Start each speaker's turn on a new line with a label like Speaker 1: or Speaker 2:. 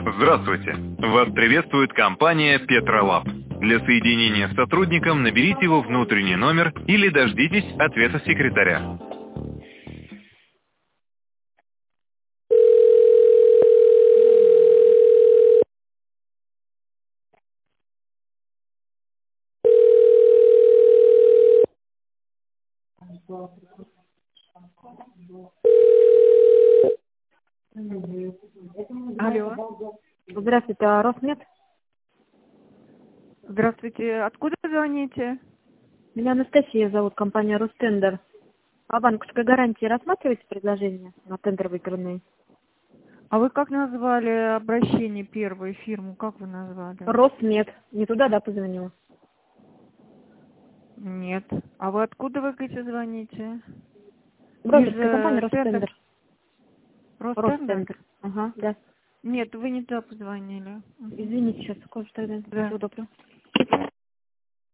Speaker 1: Здравствуйте! Вас приветствует компания Петролаб. Для соединения с сотрудником наберите его внутренний номер или дождитесь ответа секретаря.
Speaker 2: Алло.
Speaker 3: Здравствуйте, Росмет.
Speaker 2: Здравствуйте. Откуда звоните?
Speaker 3: Меня Анастасия зовут, компания Ростендер. О банковской гарантии рассматриваете предложение на тендер выигранный?
Speaker 2: А вы как назвали обращение первой фирму? Как вы назвали?
Speaker 3: Росмет. Не туда, да, позвонила?
Speaker 2: Нет. А вы откуда, вы говорите, звоните?
Speaker 3: Брокерская компания
Speaker 2: Тендер.
Speaker 3: Ростендер.
Speaker 2: Ростендер?
Speaker 3: Ростендер. Ага, да.
Speaker 2: Нет, вы не туда позвонили.
Speaker 3: Извините, сейчас, секунду, тогда.
Speaker 2: Да.
Speaker 3: Всего доброго.